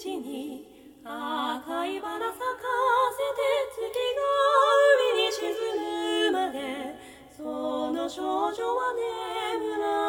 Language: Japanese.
時に赤い花咲かせて月が海に沈むまでその少女は眠ら